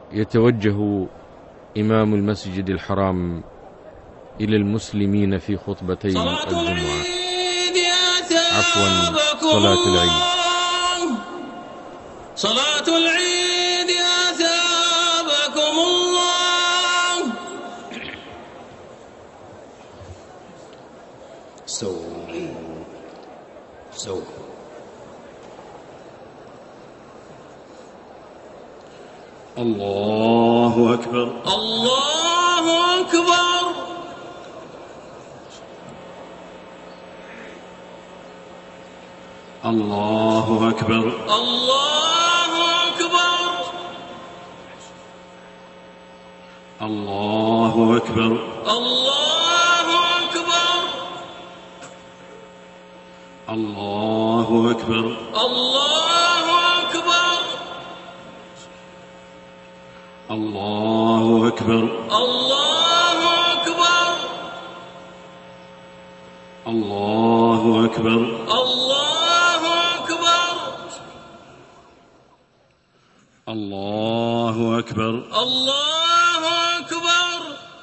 يتوجه إمام المسجد الحرام إلى المسلمين في خطبتي الجمعة، عفوا صلاة العيد. صلاة العيد أثابكم الله. استووا. الله أكبر. الله أكبر. الله أكبر. الله أكبر. الله أكبر. الله أكبر. الله أكبر. الله أكبر. الله أكبر. الله أكبر. الله أكبر. الله أكبر. الله أكبر. الله أكبر.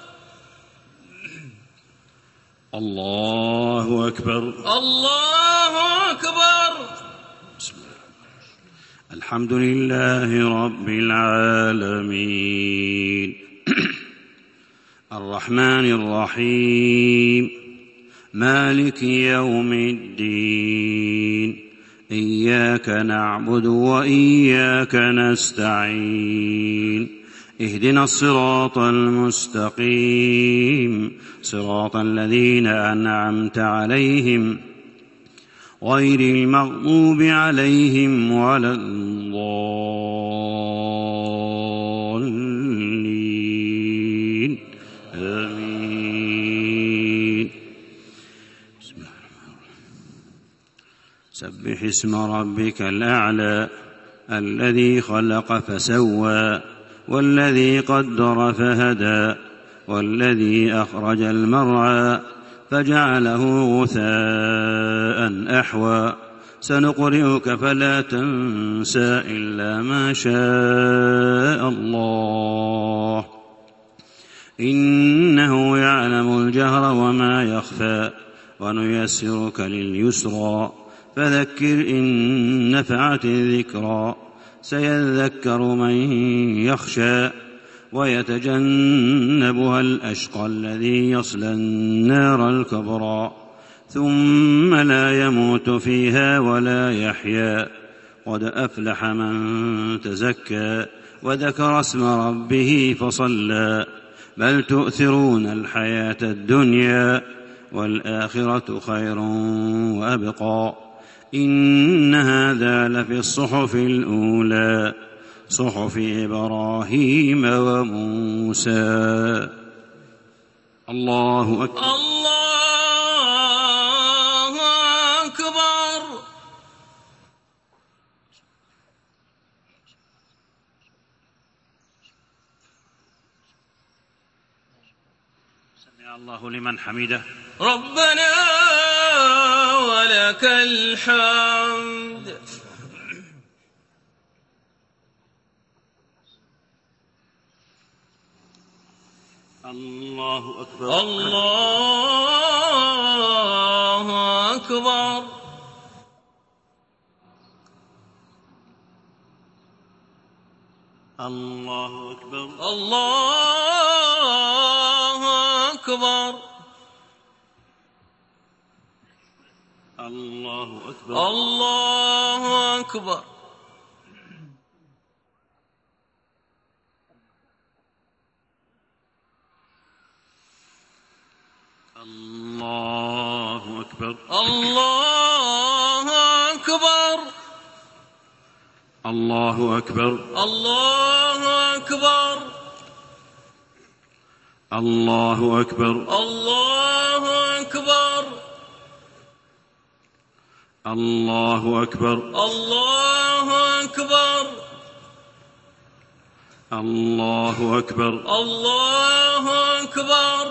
الله أكبر. الله أكبر. بسم الله. الحمد لله رب العالمين الرحمن الرحيم مالك يوم الدين إياك نعبد وإياك نستعين اهدنا الصراط المستقيم صراط الذين أنعمت عليهم غير المغضوب عليهم ولا الضالين آمين. سبح اسم ربك الأعلى الذي خلق فسوى والذي قدر فهدى والذي أخرج المرعى فجعله غثاء أحوى سنقرئك فلا تنسى إلا ما شاء الله إنه يعلم الجهر وما يخفى ونيسرك لليسرى فذكر إن نفعت الذكرى سيذكر من يخشى ويتجنبها الأشقى الذي يصلى النار الكبرى ثم لا يموت فيها ولا يحيا قد أفلح من تزكى وذكر اسم ربه فصلى بل تؤثرون الحياة الدنيا والآخرة خير وأبقى إن هذا لفي الصحف الأولى صحف إبراهيم وموسى. الله أكبر. الله أكبر. سمع الله لمن حمده. ربنا ولك الحمد. الله أكبر. الله أكبر. الله أكبر. الله أكبر. الله أكبر. الله أكبر. الله أكبر. الله أكبر. الله أكبر. الله أكبر. الله أكبر. الله أكبر. الله أكبر. الله أكبر. الله أكبر. الله أكبر.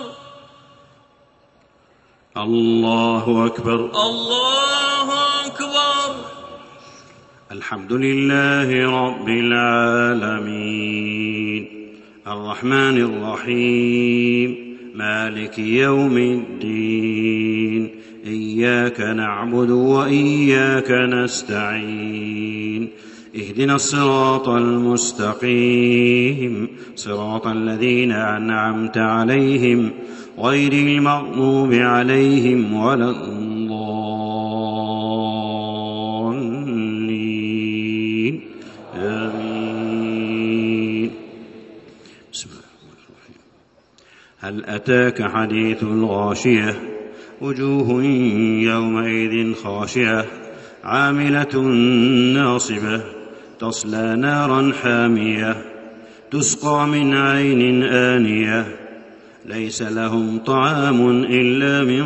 الله أكبر. الله أكبر. الحمد لله رب العالمين الرحمن الرحيم مالك يوم الدين إياك نعبد وإياك نستعين اهدنا الصراط المستقيم صراط الذين أنعمت عليهم غير المغضوب عليهم ولا الضالين آمين. بسم الله الرحمن الرحيم. هل أتاك حديث الغاشية وجوه يومئذ خاشعة عاملة ناصبة تصلى نارا حامية تسقى من عين آنية ليس لهم طعام إلا من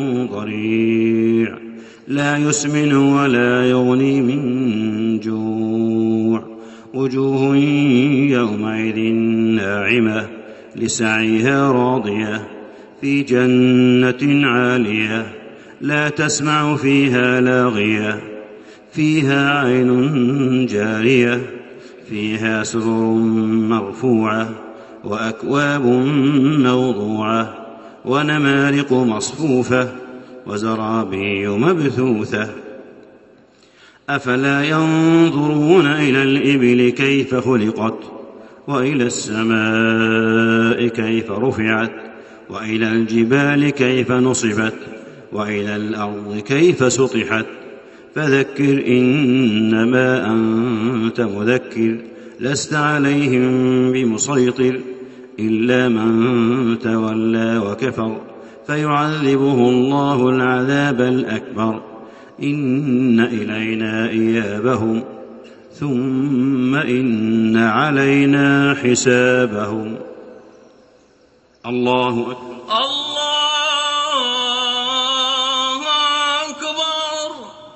ضريع لا يسمن ولا يغني من جوع وجوه يومئذ ناعمة لسعيها راضية في جنة عالية لا تسمع فيها لاغية فيها عين جارية فيها سرر مرفوعة وأكواب موضوعة ونمارق مصفوفة وزرابي مبثوثة أفلا ينظرون إلى الإبل كيف خلقت وإلى السماء كيف رفعت وإلى الجبال كيف نصبت وإلى الأرض كيف سطحت فذكر إنما أنت مذكر لست عليهم بمسيطر إلا من تولى وكفر فيعذبه الله العذاب الأكبر إن إلينا إيابهم ثم إن علينا حسابهم. الله أكبر. الله أكبر.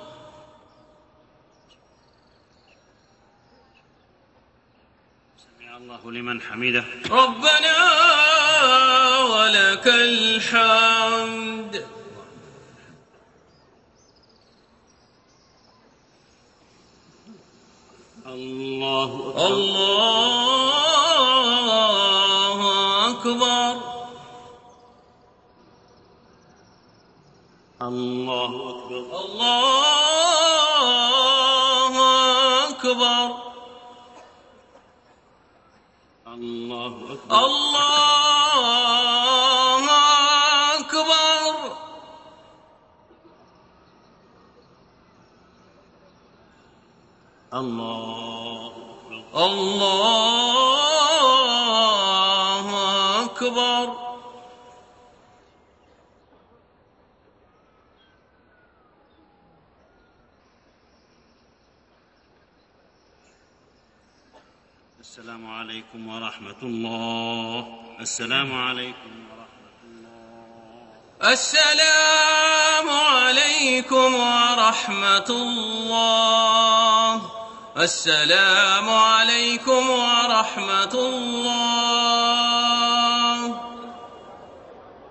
سمع الله لمن حمده. ربنا ولك الحمد. الله أكبر. الله أكبر. الله أكبر. الله أكبر. الله أكبر. الله أكبر. الله أكبر. الله أكبر. السلام عليكم ورحمة الله. السلام عليكم ورحمة الله. السلام عليكم ورحمة الله. السلام عليكم ورحمة الله.